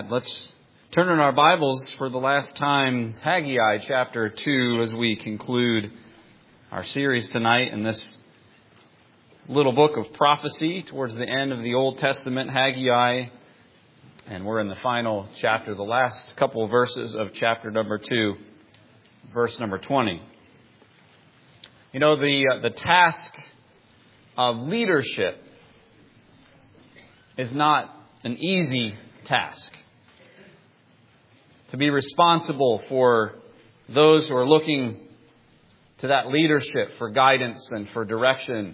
Let's turn in our Bibles for the last time, Haggai chapter 2, as we conclude our series tonight in this little book of prophecy towards the end of the Old Testament, Haggai. And we're in the final chapter, the last couple of verses of chapter number 2, verse number 20. You know, the task of leadership is not an easy task. To be responsible for those who are looking to that leadership for guidance and for direction,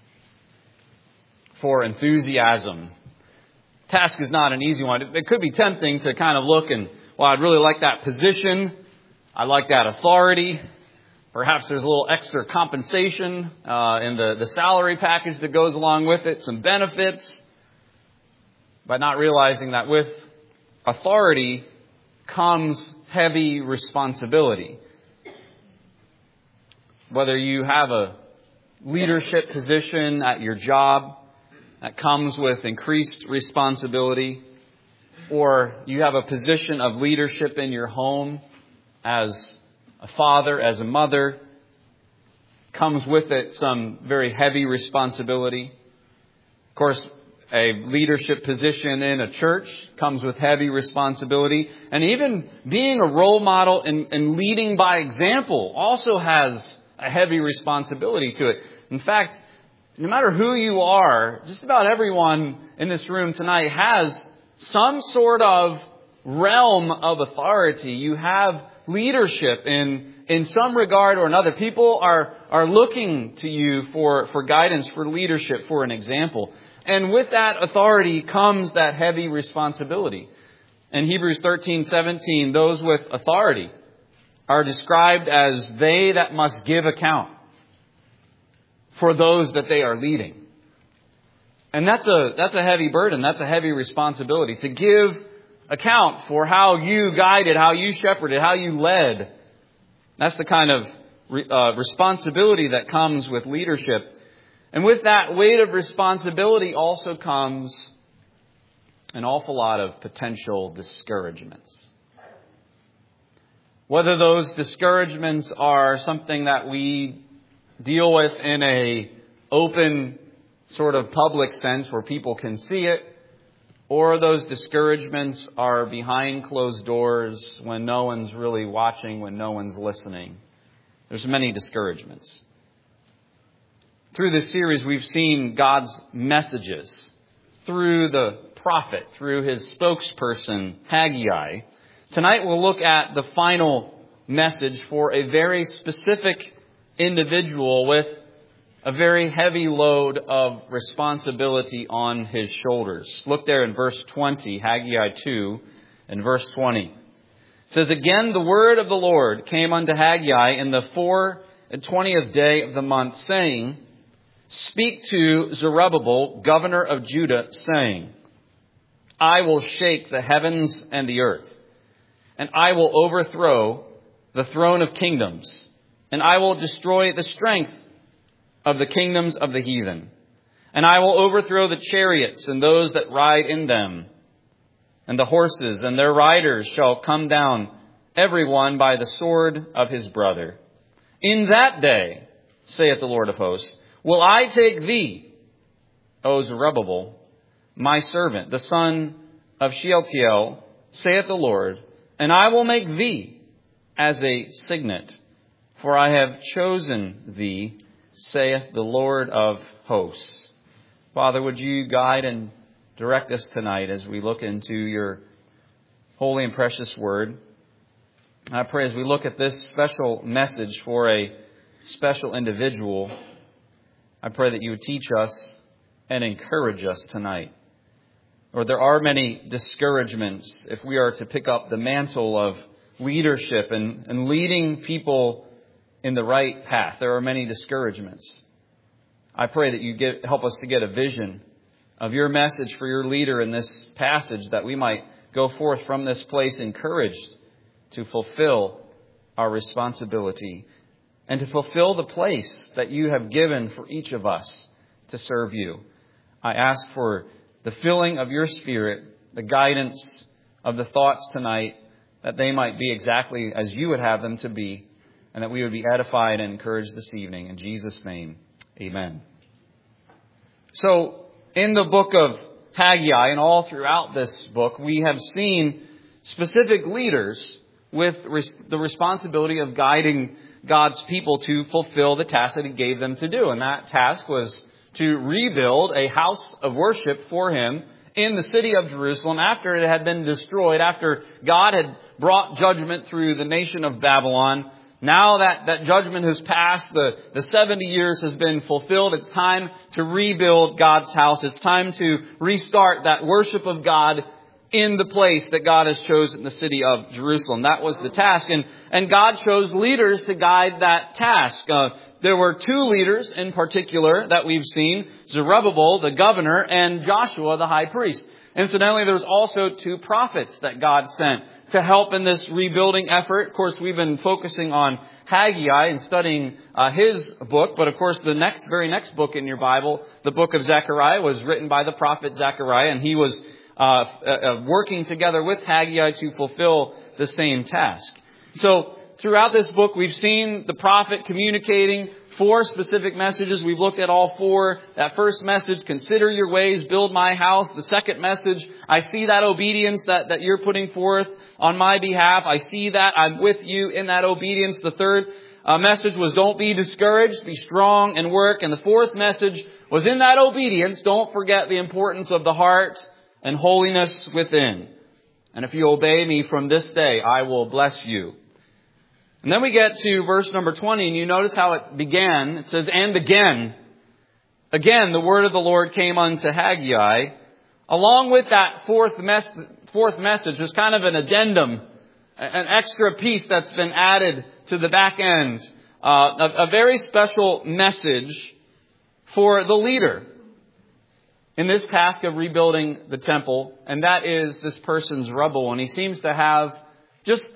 for enthusiasm. Task is not an easy one. It could be tempting to kind of look and, well, I'd really like that position. I like that authority. Perhaps there's a little extra compensation in the salary package that goes along with it, some benefits. But not realizing that with authority comes heavy responsibility. Whether you have a leadership position at your job that comes with increased responsibility, or you have a position of leadership in your home as a father, as a mother, comes with it some very heavy responsibility. Of course, a leadership position in a church comes with heavy responsibility. And even being a role model and leading by example also has a heavy responsibility to it. In fact, no matter who you are, just about everyone in this room tonight has some sort of realm of authority. You have leadership in some regard or another. People are looking to you for guidance, for leadership, for an example. And with that authority comes that heavy responsibility. In Hebrews 13:17, those with authority are described as they that must give account for those that they are leading. And that's a heavy burden. That's a heavy responsibility to give account for how you guided, how you shepherded, how you led. That's the kind of responsibility that comes with leadership. And with that weight of responsibility also comes an awful lot of potential discouragements. Whether those discouragements are something that we deal with in a open sort of public sense where people can see it, or those discouragements are behind closed doors when no one's really watching, when no one's listening. There's many discouragements. Through this series, we've seen God's messages through the prophet, through his spokesperson, Haggai. Tonight, we'll look at the final message for a very specific individual with a very heavy load of responsibility on his shoulders. Look there in verse 20, Haggai 2, and verse 20. It says, "Again, the word of the Lord came unto Haggai in the 24th day of the month, saying, Speak to Zerubbabel, governor of Judah, saying, I will shake the heavens and the earth, and I will overthrow the throne of kingdoms, and I will destroy the strength of the kingdoms of the heathen, and I will overthrow the chariots and those that ride in them, and the horses and their riders shall come down, every one by the sword of his brother. In that day, saith the Lord of hosts, will I take thee, O Zerubbabel, my servant, the son of Shealtiel, saith the Lord, and I will make thee as a signet, for I have chosen thee, saith the Lord of hosts." Father, would you guide and direct us tonight as we look into your holy and precious word. I pray as we look at this special message for a special individual, I pray that you would teach us and encourage us tonight. Lord, there are many discouragements if we are to pick up the mantle of leadership and leading people in the right path. There are many discouragements. I pray that you help us to get a vision of your message for your leader in this passage, that we might go forth from this place encouraged to fulfill our responsibility and to fulfill the place that you have given for each of us to serve you. I ask for the filling of your Spirit, the guidance of the thoughts tonight, that they might be exactly as you would have them to be, and that we would be edified and encouraged this evening. In Jesus' name, amen. So, in the book of Haggai and all throughout this book, we have seen specific leaders with the responsibility of guiding God's people to fulfill the task that He gave them to do. And that task was to rebuild a house of worship for Him in the city of Jerusalem after it had been destroyed, after God had brought judgment through the nation of Babylon. Now that judgment has passed, the 70 years has been fulfilled. It's time to rebuild God's house. It's time to restart that worship of God in the place that God has chosen, the city of Jerusalem. That was the task. And God chose leaders to guide that task. There were two leaders in particular that we've seen: Zerubbabel, the governor, and Joshua, the high priest. Incidentally, there's also two prophets that God sent to help in this rebuilding effort. Of course, we've been focusing on Haggai and studying his book. But of course, the very next book in your Bible, the book of Zechariah, was written by the prophet Zechariah. And he was working together with Haggai to fulfill the same task. So throughout this book, we've seen the prophet communicating 4 specific messages. We've looked at all 4. That first message, consider your ways, build my house. The second message, I see that obedience that you're putting forth on my behalf. I see that. I'm with you in that obedience. The third message was, don't be discouraged, be strong and work. And the fourth message was, in that obedience, don't forget the importance of the heart and holiness within. And if you obey me from this day, I will bless you. And then we get to verse number 20, and you notice how it began. It says, and again, the word of the Lord came unto Haggai. Along with that fourth message, there's kind of an addendum, an extra piece that's been added to the back end. A very special message for the leader in this task of rebuilding the temple. And that is this person, Zerubbabel. And he seems to have just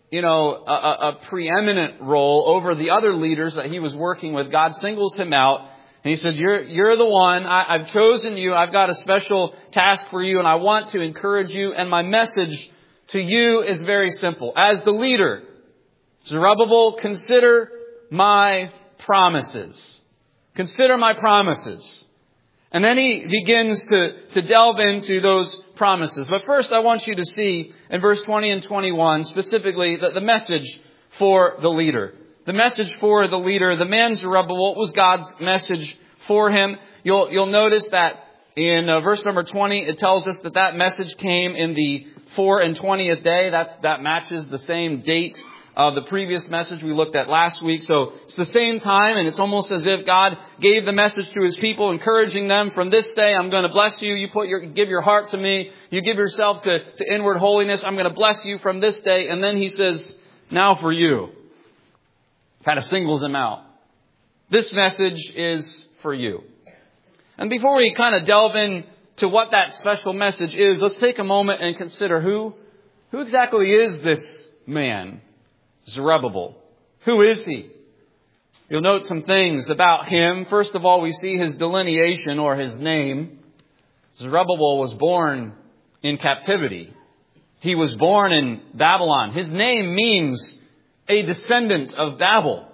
a preeminent role over the other leaders that he was working with. God singles him out, and He said, you're the one. I've chosen you. I've got a special task for you, and I want to encourage you. And my message to you is very simple. As the leader, Zerubbabel, consider my promises. Consider my promises. And then he begins to delve into those promises. But first, I want you to see in verse 20 and 21, specifically, the message for the leader. The message for the leader, the man Zerubbabel, what was God's message for him? You'll notice that in verse number 20, it tells us that message came in the 4 and 20th day. That matches the same date of the previous message we looked at last week. So it's the same time, and it's almost as if God gave the message to His people, encouraging them, from this day I'm going to bless you. You give your heart to me. You give yourself to inward holiness. I'm going to bless you from this day. And then He says, now for you. Kind of singles him out. This message is for you. And before we kind of delve into what that special message is, let's take a moment and consider who exactly is this man, Zerubbabel. Who is he? You'll note some things about him. First of all, we see his delineation, or his name. Zerubbabel was born in captivity. He was born in Babylon. His name means a descendant of Babel.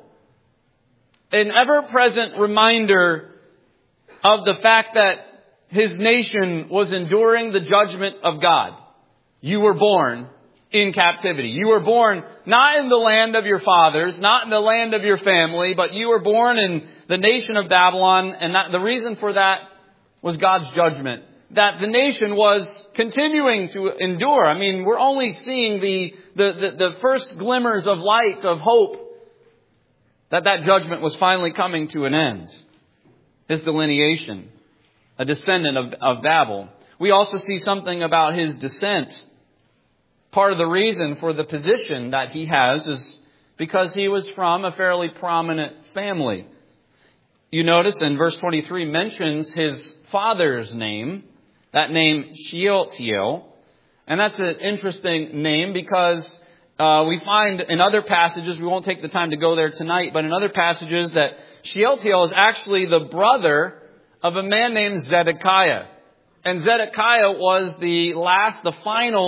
An ever-present reminder of the fact that his nation was enduring the judgment of God. You were born in captivity. You were born not in the land of your fathers, not in the land of your family, but you were born in the nation of Babylon. And the reason for that was God's judgment. That the nation was continuing to endure. I mean, we're only seeing the first glimmers of light, of hope, that judgment was finally coming to an end. His delineation, a descendant of Babel. We also see something about his descent. Part of the reason for the position that he has is because he was from a fairly prominent family. You notice in verse 23 mentions his father's name. That name, Shealtiel. And that's an interesting name because we find in other passages, we won't take the time to go there tonight, but in other passages that Shealtiel is actually the brother of a man named Zedekiah. And Zedekiah was the final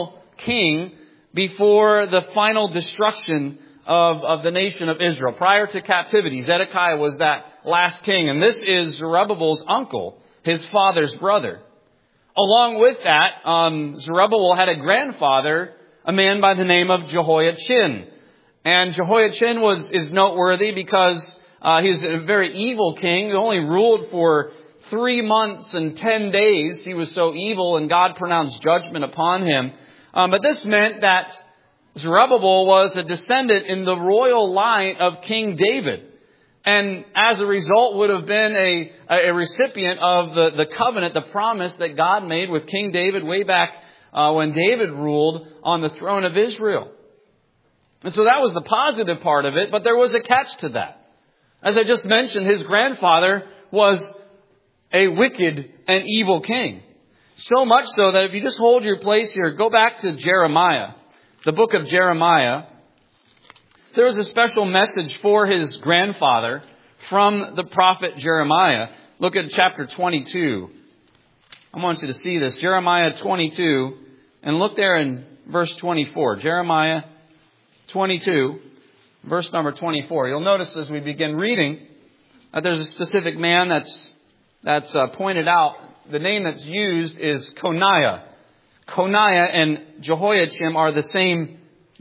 king before the final destruction of the nation of Israel. Prior to captivity, Zedekiah was that last king. And this is Zerubbabel's uncle, his father's brother. Along with that, Zerubbabel had a grandfather, a man by the name of Jehoiachin. And Jehoiachin is noteworthy because he was a very evil king who only ruled for 3 months and 10 days. He was so evil, and God pronounced judgment upon him. But this meant that Zerubbabel was a descendant in the royal line of King David. And as a result would have been a recipient of the covenant, the promise that God made with King David way back when David ruled on the throne of Israel. And so that was the positive part of it, but there was a catch to that. As I just mentioned, his grandfather was a wicked and evil king. So much so that if you just hold your place here, go back to Jeremiah. The book of Jeremiah, there was a special message for his grandfather from the prophet Jeremiah. Look at chapter 22. I want you to see this. Jeremiah 22, and look there in verse 24. Jeremiah 22, verse number 24. You'll notice as we begin reading that there's a specific man that's pointed out. The name that's used is Coniah. Coniah and Jehoiachin are the same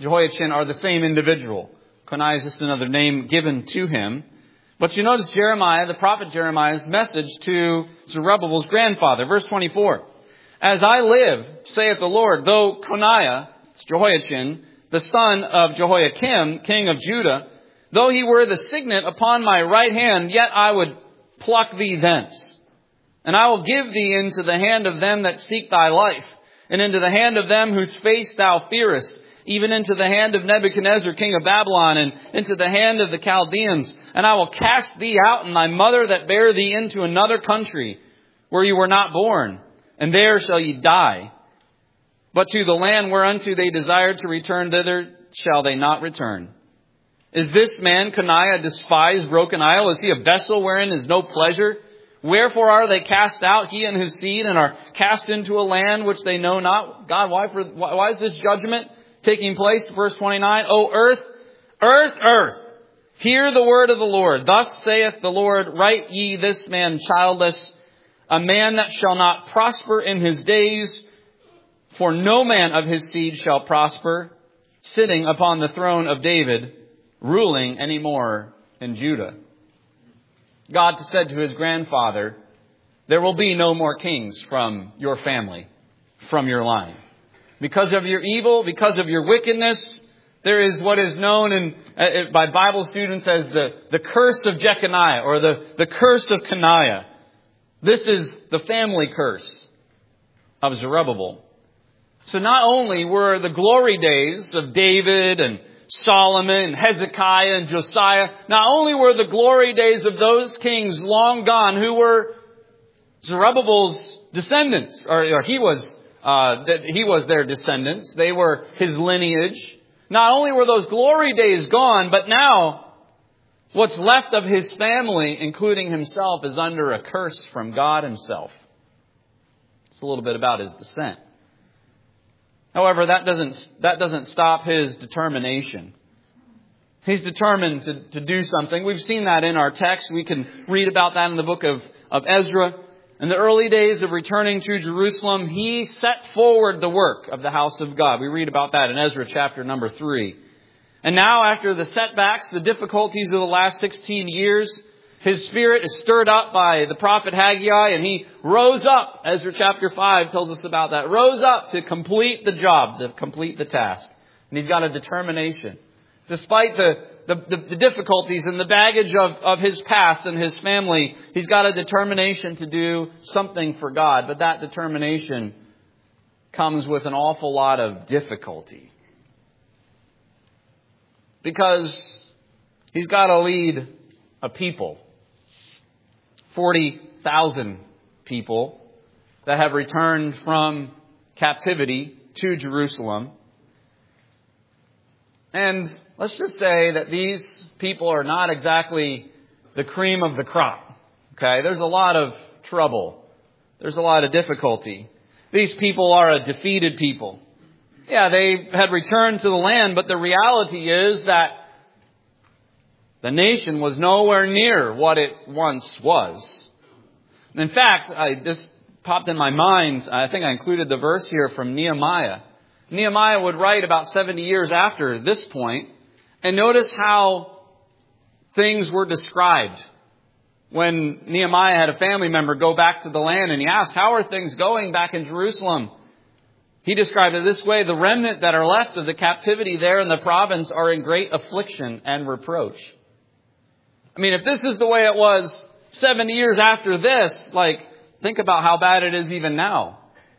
individual. Coniah is just another name given to him. But you notice Jeremiah, the prophet Jeremiah's message to Zerubbabel's grandfather. Verse 24. As I live, saith the Lord, though Coniah, it's Jehoiachin, the son of Jehoiakim, king of Judah, though he were the signet upon my right hand, yet I would pluck thee thence. And I will give thee into the hand of them that seek thy life, and into the hand of them whose face thou fearest, even into the hand of Nebuchadnezzar, king of Babylon, and into the hand of the Chaldeans. And I will cast thee out and thy mother that bare thee into another country, where you were not born, and there shall ye die. But to the land whereunto they desired to return thither shall they not return. Is this man Coniah a despised broken isle? Is he a vessel wherein is no pleasure? Wherefore are they cast out, he and his seed, and are cast into a land which they know not? God, why is this judgment taking place? Verse 29, O earth, earth, earth, hear the word of the Lord. Thus saith the Lord, write ye this man childless, a man that shall not prosper in his days, for no man of his seed shall prosper, sitting upon the throne of David, ruling any more in Judah. God said to his grandfather, there will be no more kings from your family, from your line. Because of your evil, because of your wickedness, there is what is known by Bible students as the curse of Jeconiah, or the curse of Coniah. This is the family curse of Zerubbabel. So not only were the glory days of David and Solomon and Hezekiah and Josiah, not only were the glory days of those kings long gone who were Zerubbabel's descendants, or he was their descendants. They were his lineage. Not only were those glory days gone, but now what's left of his family, including himself, is under a curse from God himself. It's a little bit about his descent. However, that doesn't stop his determination. He's determined to do something. We've seen that in our text. We can read about that in the book of Ezra. In the early days of returning to Jerusalem, he set forward the work of the house of God. We read about that in Ezra chapter number 3. And now, after the setbacks, the difficulties of the last 16 years, his spirit is stirred up by the prophet Haggai, and he rose up. Ezra chapter 5 tells us about that. Rose up to complete the job, to complete the task. And he's got a determination. Despite the difficulties and the baggage of his past and his family, he's got a determination to do something for God. But that determination comes with an awful lot of difficulty. Because he's got to lead a people. 40,000 people that have returned from captivity to Jerusalem. And let's just say that these people are not exactly the cream of the crop. Okay, there's a lot of trouble. There's a lot of difficulty. These people are a defeated people. Yeah, they had returned to the land, but the reality is that the nation was nowhere near what it once was. In fact, this popped in my mind. I think I included the verse here from Nehemiah. Nehemiah would write about 70 years after this point, and notice how things were described. When Nehemiah had a family member go back to the land and he asked, how are things going back in Jerusalem? He described it this way: the remnant that are left of the captivity there in the province are in great affliction and reproach. I mean, if this is the way it was 70 years after this, think about how bad it is even now.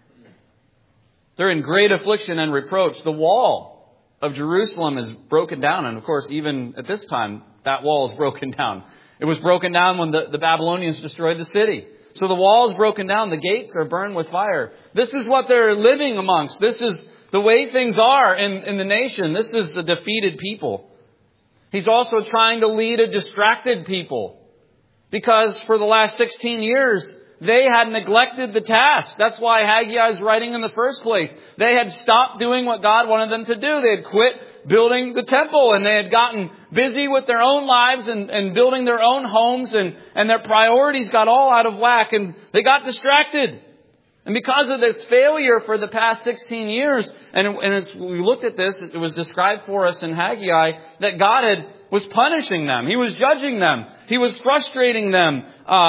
They're in great affliction and reproach. The wall of Jerusalem is broken down. And of course, even at this time, that wall is broken down. It was broken down when the Babylonians destroyed the city. So the wall is broken down. The gates are burned with fire. This is what they're living amongst. This is the way things are in the nation. This is a defeated people. He's also trying to lead a distracted people, because for the last 16 years, they had neglected the task. That's why Haggai is writing in the first place. They had stopped doing what God wanted them to do. They had quit building the temple, and they had gotten busy with their own lives and building their own homes, and their priorities got all out of whack, and they got distracted. And because of this failure for the past 16 years, and as we looked at this, it was described for us in Haggai that God was punishing them. He was judging them. He was frustrating them,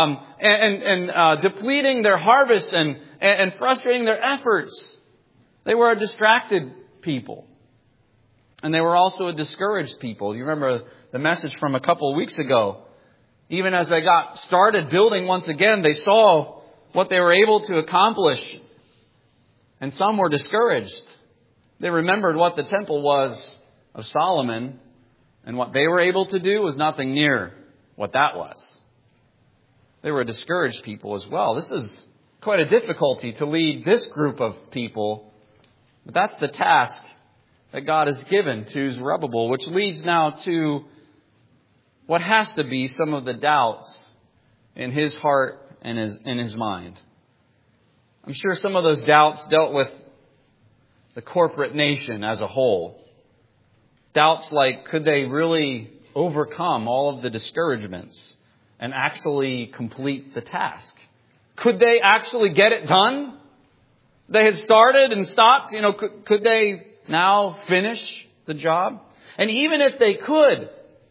and depleting their harvest and frustrating their efforts. They were a distracted people. And they were also a discouraged people. You remember the message from a couple of weeks ago. Even as they got started building once again, they saw what they were able to accomplish. And some were discouraged. They remembered what the temple was of Solomon, and what they were able to do was nothing near what that was. They were a discouraged people as well. This is quite a difficulty to lead this group of people. But that's the task that God has given to Zerubbabel, which leads now to what has to be some of the doubts in his heart and in his mind. I'm sure some of those doubts dealt with the corporate nation as a whole. Doubts like, could they really overcome all of the discouragements and actually complete the task? Could they actually get it done? They had started and stopped. Could they now finish the job? And even if they could,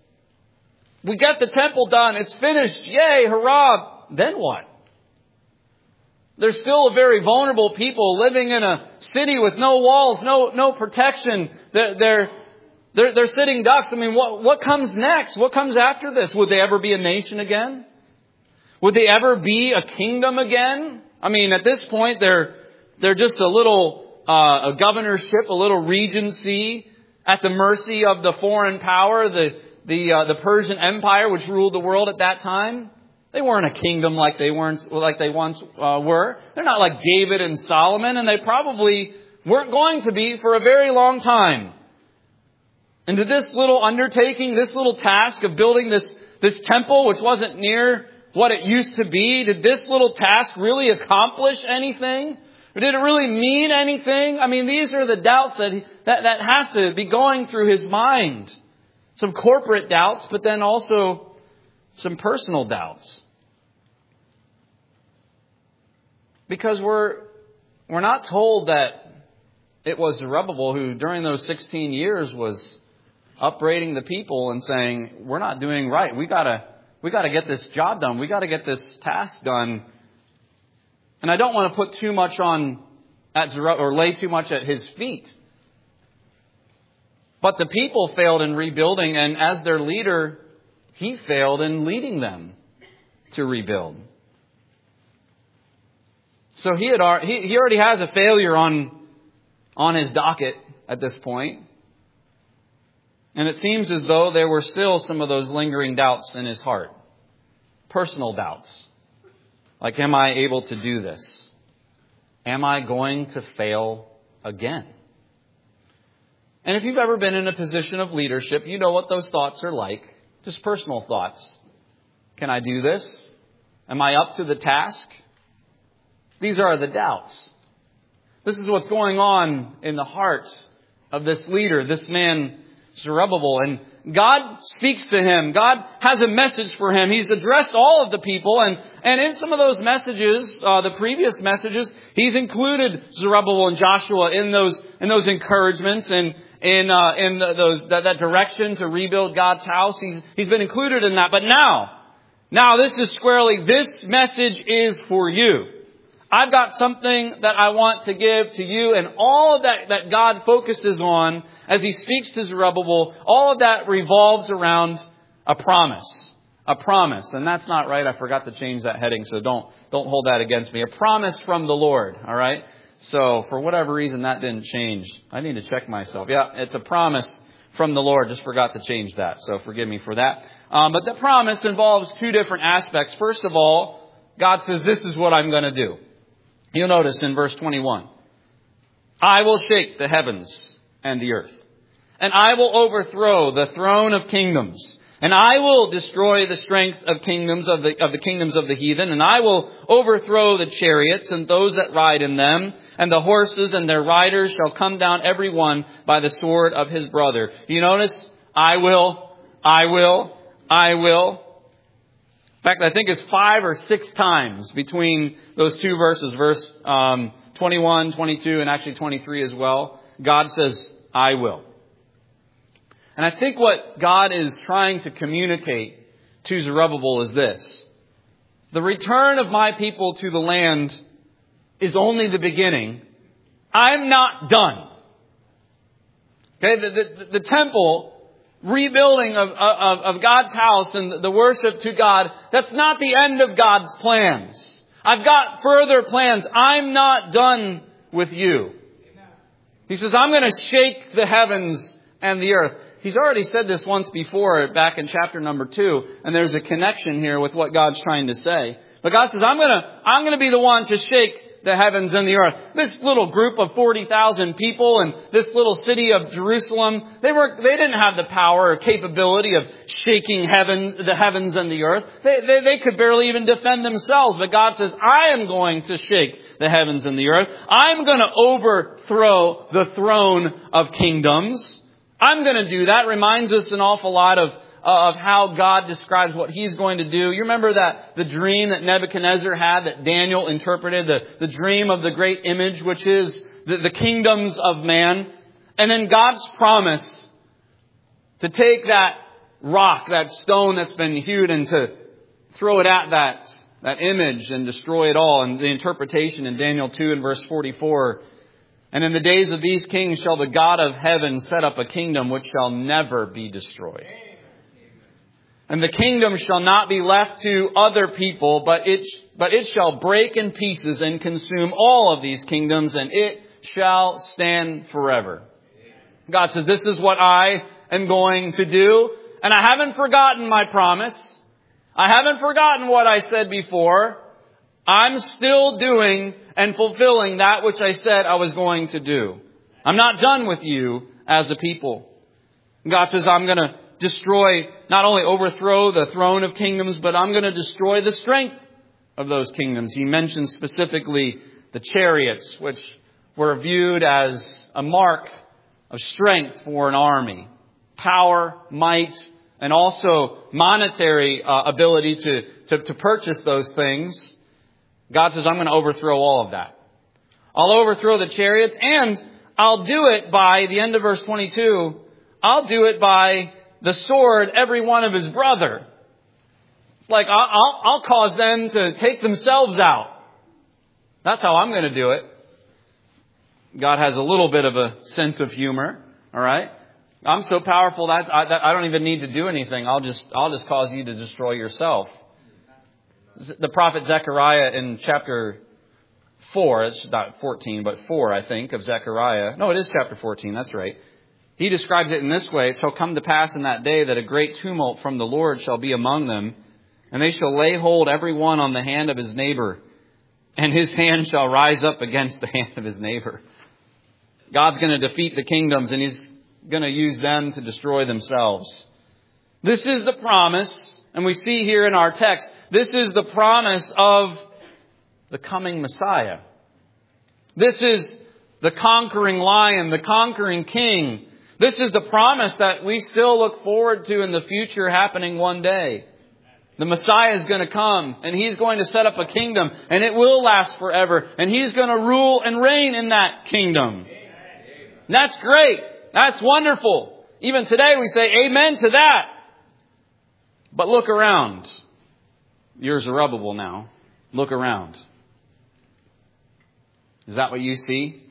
we got the temple done. It's finished. Yay, hurrah. Then what? They're still a very vulnerable people living in a city with no walls, no protection. They're sitting ducks. I mean, what comes next? What comes after this? Would they ever be a nation again? Would they ever be a kingdom again? I mean, at this point, they're just a little a governorship, a little regency at the mercy of the foreign power, the Persian Empire, which ruled the world at that time. They weren't a kingdom like they once were. They're not like David and Solomon, and they probably weren't going to be for a very long time. And to this little undertaking, this little task of building this temple, which wasn't near what it used to be, did this little task really accomplish anything? Or did it really mean anything? I mean, these are the doubts that have to be going through his mind. Some corporate doubts, but then also some personal doubts. Because we're not told that it was Zerubbabel who, during those 16 years, was upbraiding the people and saying, we're not doing right. We gotta get this job done. We gotta get this task done. And I don't want to put too much or lay too much at his feet. But the people failed in rebuilding, and as their leader, he failed in leading them to rebuild. So he already has a failure on his docket at this point. And it seems as though there were still some of those lingering doubts in his heart. Personal doubts. Like, am I able to do this? Am I going to fail again? And if you've ever been in a position of leadership, you know what those thoughts are like. Just personal thoughts. Can I do this? Am I up to the task? These are the doubts. This is what's going on in the heart of this leader, this man Zerubbabel. And God speaks to him. God has a message for him. He's addressed all of the people. And in some of those messages, the previous messages, he's included Zerubbabel and Joshua in those encouragements and in that direction to rebuild God's house. He's been included in that. But now this is squarely, this message is for you. I've got something that I want to give to you, and all of that God focuses on as He speaks to Zerubbabel, all of that revolves around a promise. A promise. And that's not right. I forgot to change that heading, so don't hold that against me. A promise from the Lord. All right? So for whatever reason, that didn't change. I need to check myself. Yeah, it's a promise from the Lord. Just forgot to change that, so forgive me for that. But the promise involves two different aspects. First of all, God says, this is what I'm going to do. You'll notice in verse 21, I will shake the heavens and the earth, and I will overthrow the throne of kingdoms, and I will destroy the strength of kingdoms of the kingdoms of the heathen, and I will overthrow the chariots and those that ride in them, and the horses and their riders shall come down every one by the sword of his brother. Do you notice? I will. In fact, I think it's 5 or 6 times between those two verses, verse 21, 22, and actually 23 as well. God says, I will. And I think what God is trying to communicate to Zerubbabel is this. The return of my people to the land is only the beginning. I'm not done. Okay, the temple rebuilding of God's house and the worship to God, that's not the end of God's plans. I've got further plans. I'm not done with you. He says, I'm going to shake the heavens and the earth. He's already said this once before, back in chapter number 2, and there's a connection here with what God's trying to say. But God says, I'm going to be the one to shake the heavens and the earth. This little group of 40,000 people and this little city of Jerusalem, they didn't have the power or capability of shaking the heavens and the earth. They could barely even defend themselves. But God says, I am going to shake the heavens and the earth. I'm going to overthrow the throne of kingdoms. I'm going to do that. Reminds us an awful lot of how God describes what He's going to do. You remember that the dream that Nebuchadnezzar had, that Daniel interpreted, the dream of the great image, which is the kingdoms of man. And then God's promise to take that rock, that stone that's been hewed, and to throw it at that image and destroy it all. And the interpretation in Daniel 2 and verse 44. And in the days of these kings shall the God of heaven set up a kingdom which shall never be destroyed. And the kingdom shall not be left to other people, but it shall break in pieces and consume all of these kingdoms, and it shall stand forever. God says, this is what I am going to do. And I haven't forgotten my promise. I haven't forgotten what I said before. I'm still doing and fulfilling that which I said I was going to do. I'm not done with you as a people. God says, I'm going to not only overthrow the throne of kingdoms, but I'm going to destroy the strength of those kingdoms. He mentions specifically the chariots, which were viewed as a mark of strength for an army. Power, might, and also monetary ability to purchase those things. God says, I'm going to overthrow all of that. I'll overthrow the chariots, and I'll do it by, the end of verse 22, I'll do it by the sword, every one of his brother. It's like, I'll cause them to take themselves out. That's how I'm going to do it. God has a little bit of a sense of humor. All right. I'm so powerful that I don't even need to do anything. I'll just cause you to destroy yourself. The prophet Zechariah in chapter 4, it's not 14, but 4, I think, of Zechariah. No, it is chapter 14. That's right. He describes it in this way. It shall come to pass in that day that a great tumult from the Lord shall be among them, and they shall lay hold every one on the hand of his neighbor, and his hand shall rise up against the hand of his neighbor. God's going to defeat the kingdoms, and He's going to use them to destroy themselves. This is the promise, and we see here in our text, this is the promise of the coming Messiah. This is the conquering lion, the conquering king. This is the promise that we still look forward to in the future happening one day. The Messiah is going to come and He's going to set up a kingdom and it will last forever. And He's going to rule and reign in that kingdom. And that's great. That's wonderful. Even today we say amen to that. But look around. You're Zerubbabel now. Look around. Is that what you see?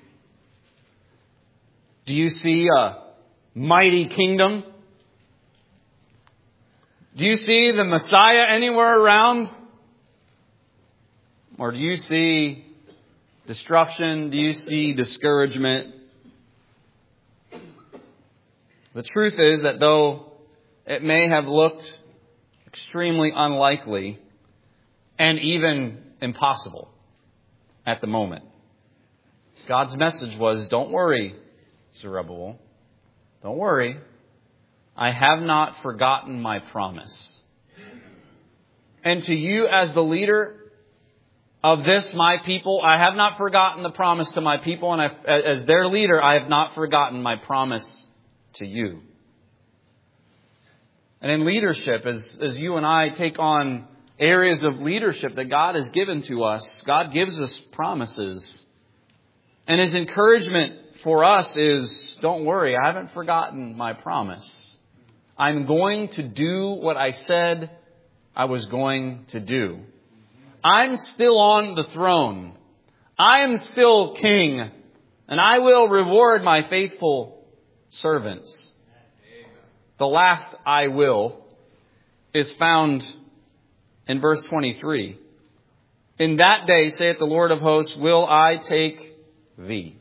Do you see a mighty kingdom? Do you see the Messiah anywhere around? Or do you see destruction? Do you see discouragement? The truth is that though it may have looked extremely unlikely and even impossible at the moment, God's message was, don't worry, Zerubbabel. Don't worry. I have not forgotten my promise. And to you as the leader of this, my people, I have not forgotten the promise to my people. And as their leader, I have not forgotten my promise to you. And in leadership, as you and I take on areas of leadership that God has given to us, God gives us promises. And His encouragement for us is, don't worry, I haven't forgotten my promise. I'm going to do what I said I was going to do. I'm still on the throne. I am still king. And I will reward my faithful servants. The last I will is found in verse 23. In that day, saith the Lord of hosts, will I take thee.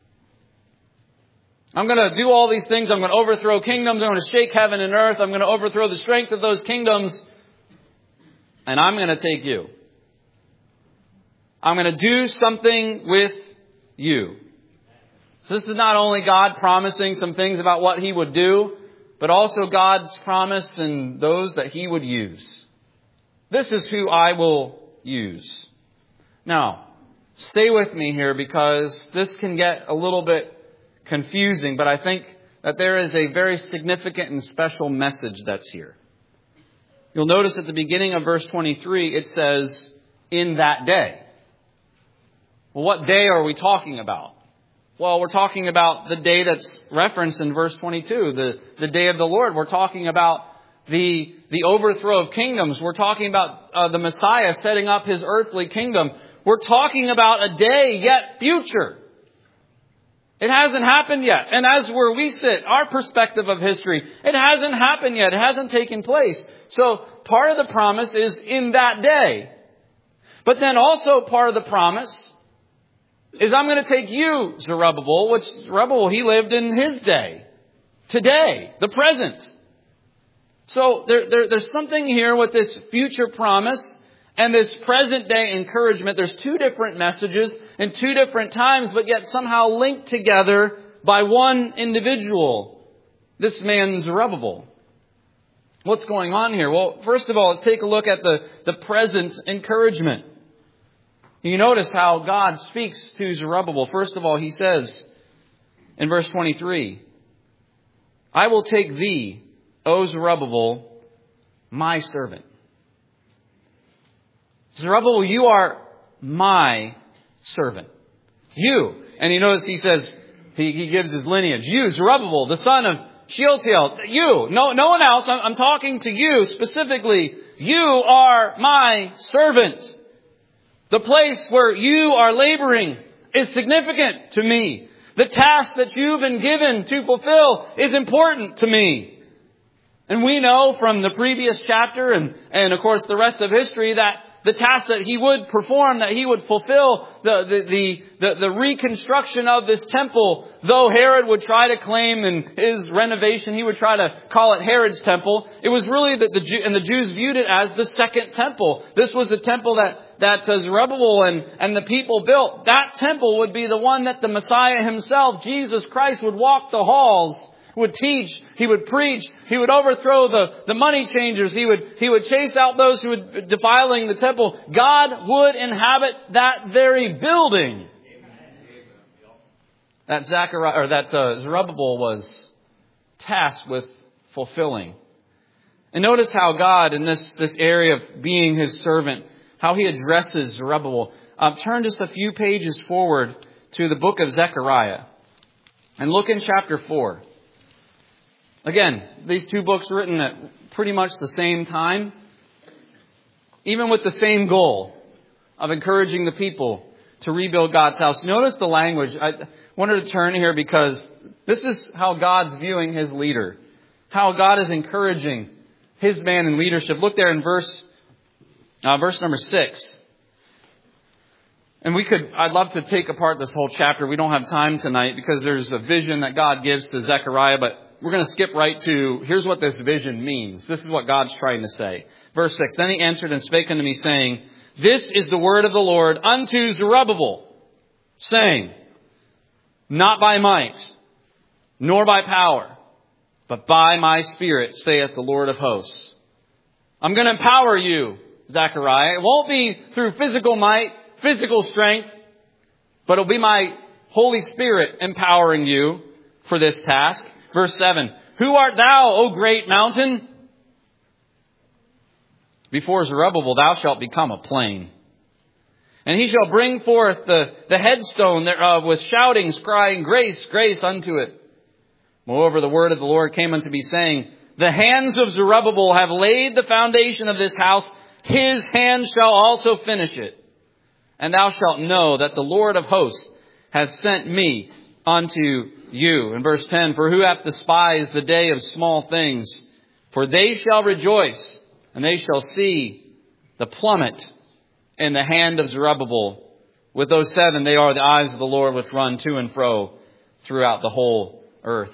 I'm going to do all these things. I'm going to overthrow kingdoms. I'm going to shake heaven and earth. I'm going to overthrow the strength of those kingdoms. And I'm going to take you. I'm going to do something with you. So this is not only God promising some things about what He would do, but also God's promise in those that He would use. This is who I will use. Now, stay with me here because this can get a little bit confusing, but I think that there is a very significant and special message that's here. You'll notice at the beginning of verse 23, it says, in that day. Well, what day are we talking about? Well, we're talking about the day that's referenced in verse 22, the day of the Lord. We're talking about the overthrow of kingdoms. We're talking about the Messiah setting up His earthly kingdom. We're talking about a day yet future. It hasn't happened yet. And as where we sit, our perspective of history, it hasn't happened yet. It hasn't taken place. So part of the promise is in that day. But then also part of the promise is I'm going to take you, Zerubbabel, which Zerubbabel, he lived in his day. Today, the present. So there's something here with this future promise and this present day encouragement. There's two different messages in two different times, but yet somehow linked together by one individual. This man, Zerubbabel. What's going on here? Well, first of all, let's take a look at the present encouragement. You notice how God speaks to Zerubbabel. First of all, He says in verse 23, I will take thee, O Zerubbabel, my servant. Zerubbabel, you are my servant. You. And you notice he says, he gives his lineage. You, Zerubbabel, the son of Shealtiel. You. No one else. I'm talking to you specifically. You are my servant. The place where you are laboring is significant to me. The task that you've been given to fulfill is important to me. And we know from the previous chapter and of course the rest of history that the task that He would perform, that He would fulfill, the reconstruction of this temple, though Herod would try to claim in his renovation, he would try to call it Herod's temple. It was really that the Jews viewed it as the second temple. This was the temple that Zerubbabel and the people built. That temple would be the one that the Messiah Himself, Jesus Christ, would walk the halls, would teach, He would preach, He would overthrow the money changers, He would chase out those who were defiling the temple. God would inhabit that very building. that Zerubbabel was tasked with fulfilling. And notice how God, in this area of being his servant, how he addresses Zerubbabel. Turn just a few pages forward to the book of Zechariah and look in chapter 4. Again, these two books written at pretty much the same time, even with the same goal of encouraging the people to rebuild God's house. Notice the language. I wanted to turn here because this is how God's viewing his leader, how God is encouraging his man in leadership. Look there in verse number 6. And I'd love to take apart this whole chapter. We don't have time tonight because there's a vision that God gives to Zechariah, but we're going to skip right to, here's what this vision means. This is what God's trying to say. Verse 6, then he answered and spake unto me, saying, this is the word of the Lord unto Zerubbabel, saying, not by might, nor by power, but by my Spirit, saith the Lord of hosts. I'm going to empower you, Zechariah. It won't be through physical might, physical strength, but it'll be my Holy Spirit empowering you for this task. Verse 7, who art thou, O great mountain? Before Zerubbabel thou shalt become a plain. And he shall bring forth the headstone thereof with shoutings, crying, grace, grace unto it. Moreover, the word of the Lord came unto me, saying, the hands of Zerubbabel have laid the foundation of this house. His hand shall also finish it. And thou shalt know that the Lord of hosts hath sent me unto you. In verse 10, for who hath despised the day of small things? For they shall rejoice, and they shall see the plummet in the hand of Zerubbabel. With those 7, they are the eyes of the Lord which run to and fro throughout the whole earth.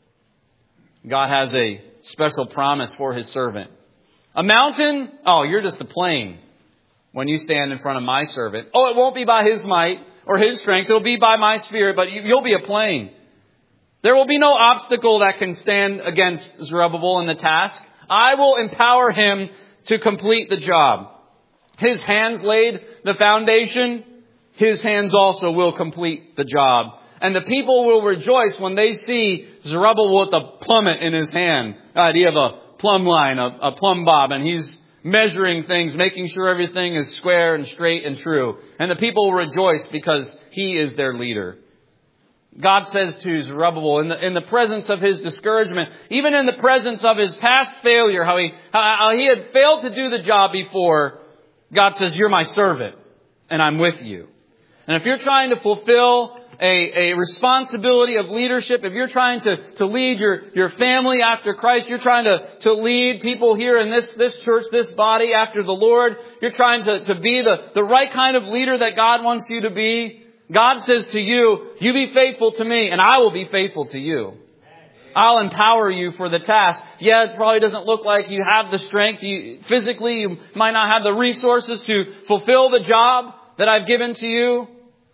God has a special promise for his servant. A mountain? Oh, you're just a plain when you stand in front of my servant. Oh, it won't be by his might or his strength. It'll be by my Spirit, but you'll be a plain. There will be no obstacle that can stand against Zerubbabel in the task. I will empower him to complete the job. His hands laid the foundation. His hands also will complete the job. And the people will rejoice when they see Zerubbabel with a plummet in his hand. The idea of a plumb line, a plumb bob, and he's measuring things, making sure everything is square and straight and true. And the people will rejoice because he is their leader. God says to Zerubbabel, in the presence of his discouragement, even in the presence of his past failure, how he had failed to do the job before, God says, you're my servant, and I'm with you. And if you're trying to fulfill a responsibility of leadership, if you're trying to lead your family after Christ, you're trying to lead people here in this church, this body after the Lord, you're trying to be the right kind of leader that God wants you to be, God says to you, you be faithful to me and I will be faithful to you. I'll empower you for the task. Yeah, it probably doesn't look like you have the strength. Physically, you might not have the resources to fulfill the job that I've given to you.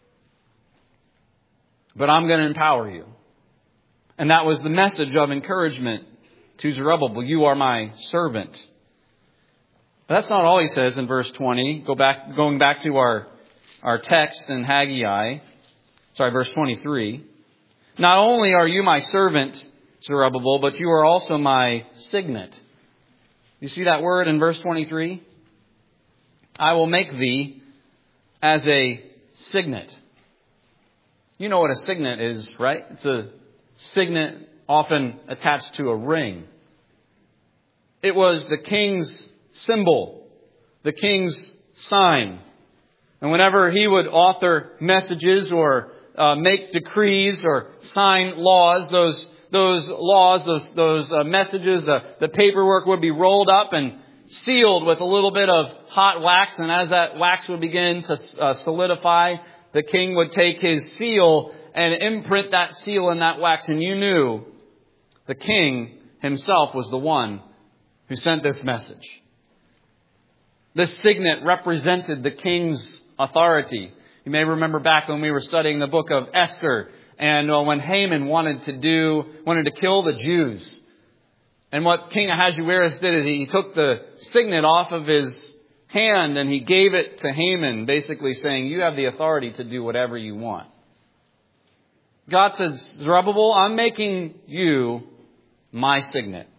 But I'm going to empower you. And that was the message of encouragement to Zerubbabel. You are my servant. But that's not all he says in verse 20. Going back to our text in verse 23. Not only are you my servant, Zerubbabel, but you are also my signet. You see that word in verse 23? I will make thee as a signet. You know what a signet is, right? It's a signet often attached to a ring. It was the king's symbol, the king's sign. And whenever he would author messages or make decrees or sign laws, those messages, the paperwork would be rolled up and sealed with a little bit of hot wax. And as that wax would begin to solidify, the king would take his seal and imprint that seal in that wax. And you knew the king himself was the one who sent this message. This signet represented the king's authority. You may remember back when we were studying the book of Esther, and when Haman wanted to kill the Jews. And what King Ahasuerus did is he took the signet off of his hand and he gave it to Haman, basically saying, you have the authority to do whatever you want. God says, Zerubbabel, I'm making you my signet.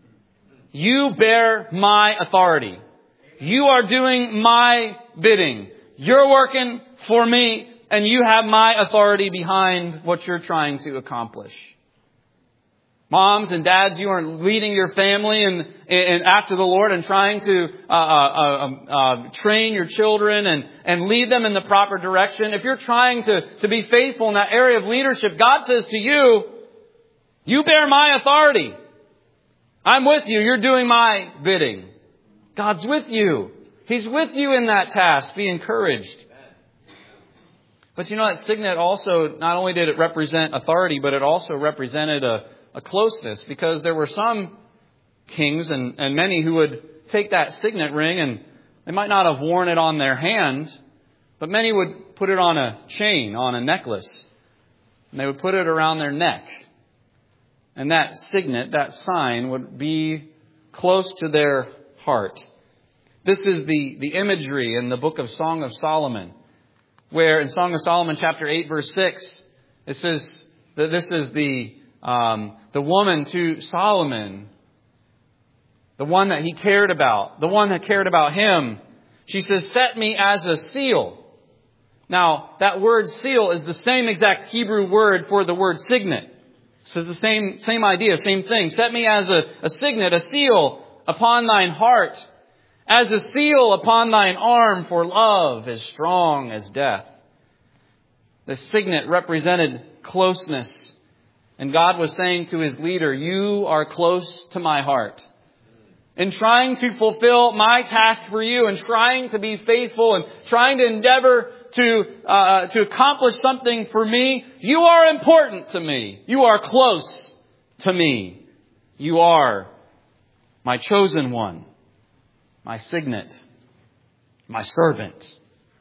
You bear my authority. You are doing my bidding. You're working for me, and you have my authority behind what you're trying to accomplish. Moms and dads, you are leading your family and after the Lord and trying to train your children and lead them in the proper direction. If you're trying to be faithful in that area of leadership, God says to you, you bear my authority. I'm with you. You're doing my bidding. God's with you. He's with you in that task. Be encouraged. But you know, that signet also, not only did it represent authority, but it also represented a closeness, because there were some kings and many who would take that signet ring, and they might not have worn it on their hand, but many would put it on a chain, on a necklace, and they would put it around their neck. And that signet, that sign, would be close to their heart. This is the imagery in the book of Song of Solomon, where in Song of Solomon chapter 8 verse 6, it says that this is the woman to Solomon, the one that he cared about, the one that cared about him. She says, set me as a seal. Now, that word seal is the same exact Hebrew word for the word signet. So the same idea, same thing. Set me as a signet, a seal upon thine heart, as a seal upon thine arm, for love is strong as death. The signet represented closeness. And God was saying to His leader, you are close to my heart. In trying to fulfill my task for you and trying to be faithful and trying to endeavor to accomplish something for me, you are important to me. You are close to me. You are my chosen one, my signet, my servant.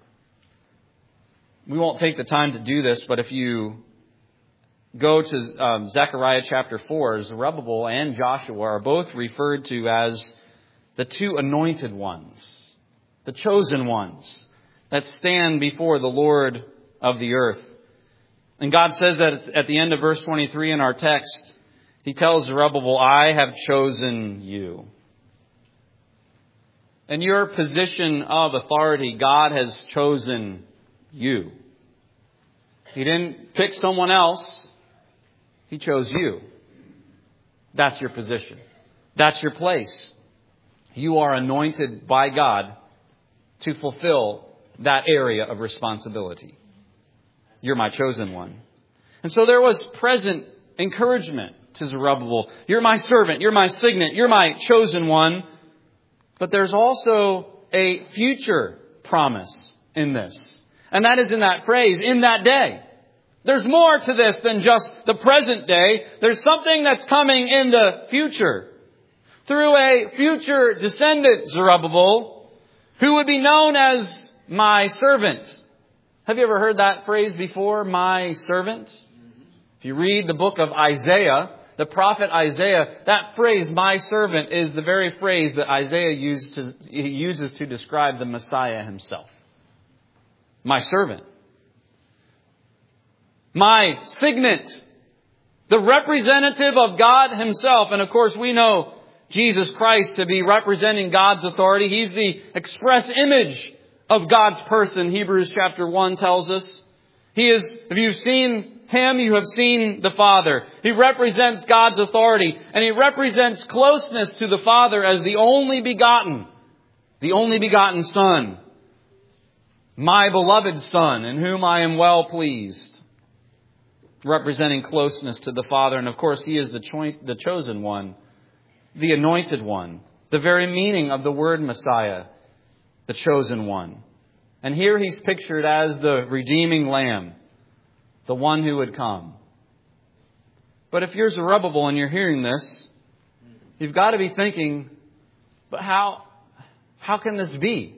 We won't take the time to do this, but if you go to Zechariah chapter 4, Zerubbabel and Joshua are both referred to as the two anointed ones, the chosen ones that stand before the Lord of the earth. And God says that at the end of verse 23 in our text, He tells Zerubbabel, I have chosen you. In your position of authority, God has chosen you. He didn't pick someone else. He chose you. That's your position. That's your place. You are anointed by God to fulfill that area of responsibility. You're my chosen one. And so there was present encouragement to Zerubbabel. You're my servant. You're my signet. You're my chosen one. But there's also a future promise in this. And that is in that phrase, in that day. There's more to this than just the present day. There's something that's coming in the future. Through a future descendant, Zerubbabel, who would be known as my servant. Have you ever heard that phrase before, my servant? If you read the book of Isaiah, the prophet Isaiah, that phrase, my servant, is the very phrase that Isaiah uses to describe the Messiah himself. My servant. My signet, the representative of God Himself. And of course we know Jesus Christ to be representing God's authority. He's the express image of God's person, Hebrews chapter 1 tells us. He is, if you've seen Him, you have seen the Father. He represents God's authority, and He represents closeness to the Father as the only begotten Son. My beloved Son, in whom I am well pleased. Representing closeness to the Father. And of course, He is the chosen one, the anointed one, the very meaning of the word Messiah, the chosen one. And here He's pictured as the redeeming Lamb, the one who would come. But if you're Zerubbabel and you're hearing this, you've got to be thinking, but how can this be?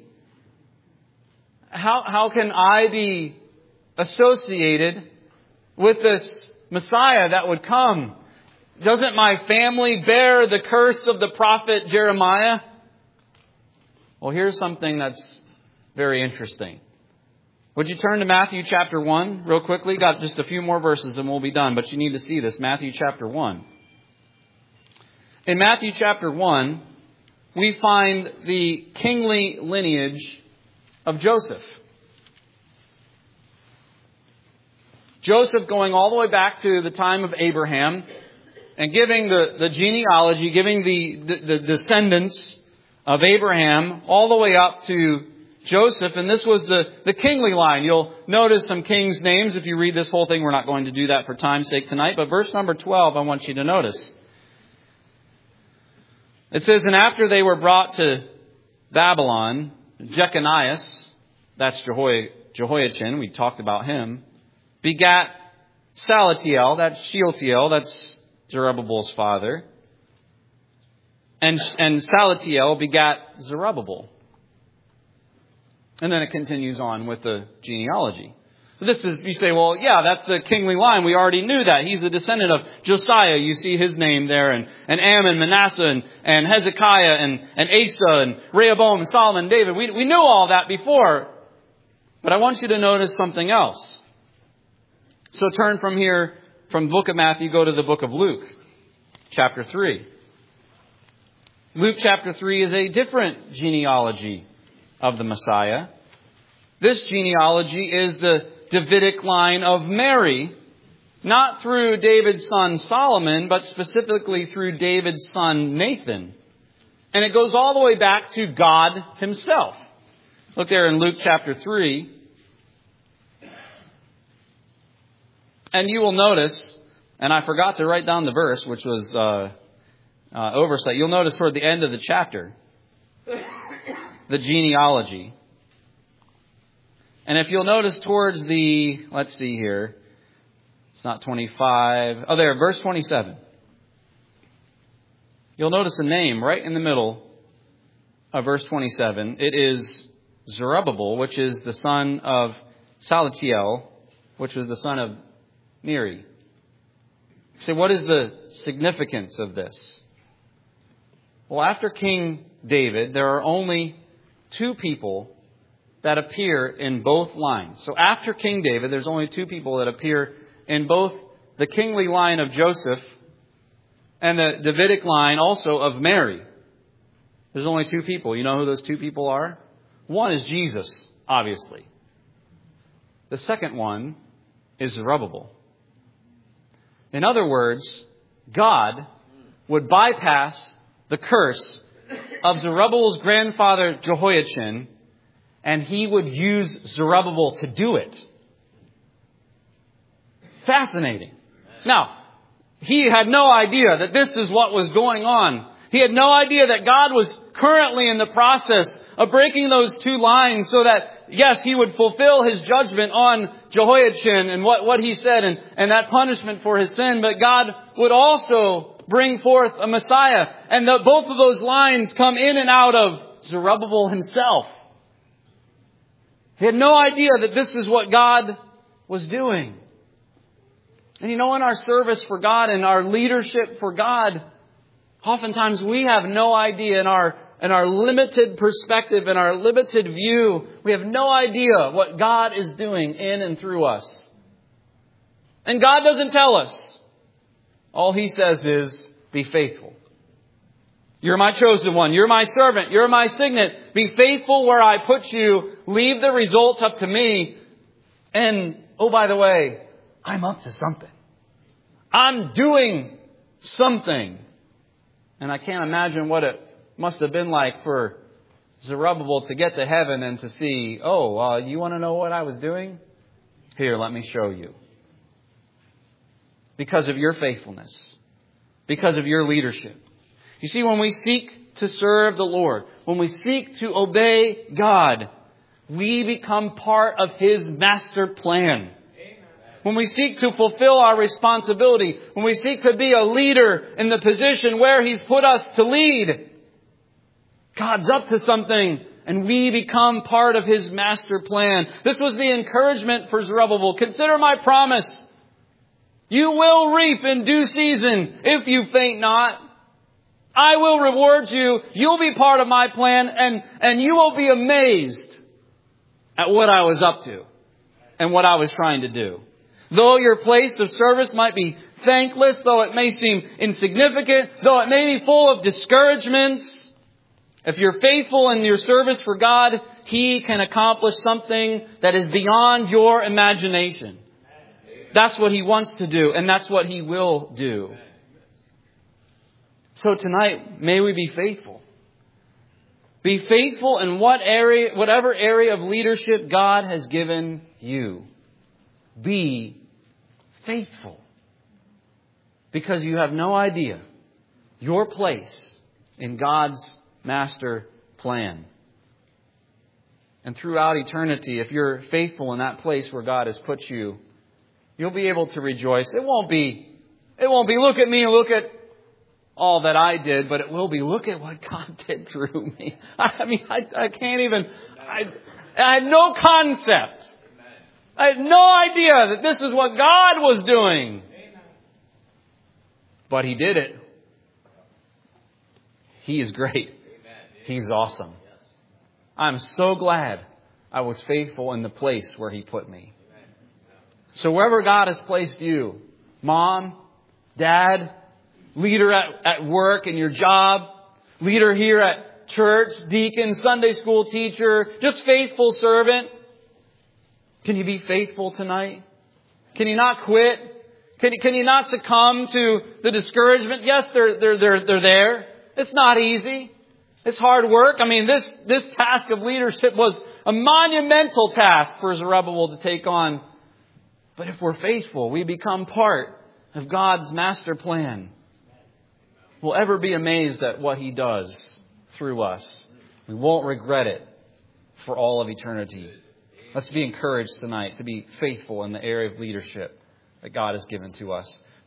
How can I be associated with this Messiah that would come? Doesn't my family bear the curse of the prophet Jeremiah? Well, here's something that's very interesting. Would you turn to Matthew chapter 1 real quickly? Got just a few more verses and we'll be done, but you need to see this. Matthew chapter 1. In Matthew chapter 1, we find the kingly lineage of Joseph. Joseph going all the way back to the time of Abraham and giving the genealogy, giving the descendants of Abraham all the way up to Joseph. And this was the kingly line. You'll notice some kings' names if you read this whole thing. We're not going to do that for time's sake tonight. But verse number 12, I want you to notice. It says, and after they were brought to Babylon, Jeconias, that's Jehoiachin, we talked about him, begat Salatiel, that's Shealtiel, that's Zerubbabel's father. And Salatiel begat Zerubbabel. And then it continues on with the genealogy. This is, you say, well, yeah, that's the kingly line. We already knew that. He's a descendant of Josiah. You see his name there. And Ammon, Manasseh, and Hezekiah, and Asa, and Rehoboam, and Solomon, and David. We knew all that before. But I want you to notice something else. So turn from here, from the book of Matthew, go to the book of Luke, chapter 3. Luke chapter 3 is a different genealogy of the Messiah. This genealogy is the Davidic line of Mary, not through David's son Solomon, but specifically through David's son Nathan. And it goes all the way back to God himself. Look there in Luke chapter 3. And you will notice, and I forgot to write down the verse, which was oversight. You'll notice toward the end of the chapter, the genealogy. And if you'll notice towards the, let's see here, it's not 25. Oh, there, verse 27. You'll notice a name right in the middle of verse 27. It is Zerubbabel, which is the son of Salatiel, which was the son of Neri. So what is the significance of this? Well, after King David, there are only two people that appear in both lines. So after King David, there's only two people that appear in both the kingly line of Joseph and the Davidic line also of Mary. There's only two people. You know who those two people are? One is Jesus, obviously. The second one is Zerubbabel. In other words, God would bypass the curse of Zerubbabel's grandfather Jehoiachin, and he would use Zerubbabel to do it. Fascinating. Now, he had no idea that this is what was going on. He had no idea that God was currently in the process of breaking those two lines so that, yes, he would fulfill his judgment on Jehoiachin and what he said and that punishment for his sin. But God would also bring forth a Messiah. And both of those lines come in and out of Zerubbabel himself. He had no idea that this is what God was doing. And in our service for God and our leadership for God, oftentimes we have no idea in our limited perspective, in our limited view, we have no idea what God is doing in and through us. And God doesn't tell us. All He says is, be faithful. You're my chosen one. You're my servant. You're my signet. Be faithful where I put you. Leave the results up to me. And, oh, by the way, I'm up to something. I'm doing something. And I can't imagine what it must have been like for Zerubbabel to get to heaven and to see, you want to know what I was doing? Here, let me show you. Because of your faithfulness. Because of your leadership. You see, when we seek to serve the Lord, when we seek to obey God, we become part of His master plan. When we seek to fulfill our responsibility, when we seek to be a leader in the position where He's put us to lead, God's up to something and we become part of His master plan. This was the encouragement for Zerubbabel. Consider my promise. You will reap in due season if you faint not. I will reward you. You'll be part of my plan and you will be amazed at what I was up to. and what I was trying to do. Though your place of service might be thankless, though it may seem insignificant, though it may be full of discouragements, if you're faithful in your service for God, He can accomplish something that is beyond your imagination. That's what He wants to do, and that's what He will do. So tonight, may we be faithful. Be faithful in whatever area of leadership God has given you. Be faithful. Because you have no idea your place in God's master plan. And throughout eternity, if you're faithful in that place where God has put you, you'll be able to rejoice. It won't be, look at me and look at all that I did, but it will be, look at what God did through me. I can't even, I had no concept. I had no idea that this is what God was doing. But He did it. He is great. He's awesome. I'm so glad I was faithful in the place where He put me. So wherever God has placed you, mom, dad, leader at work in your job, leader here at church, deacon, Sunday school teacher, just faithful servant. Can you be faithful tonight? Can you not quit? Can you not succumb to the discouragement? Yes, they're there. It's not easy. It's hard work. This task of leadership was a monumental task for Zerubbabel to take on. But if we're faithful, we become part of God's master plan. We'll ever be amazed at what He does through us. We won't regret it for all of eternity. Let's be encouraged tonight to be faithful in the area of leadership that God has given to us.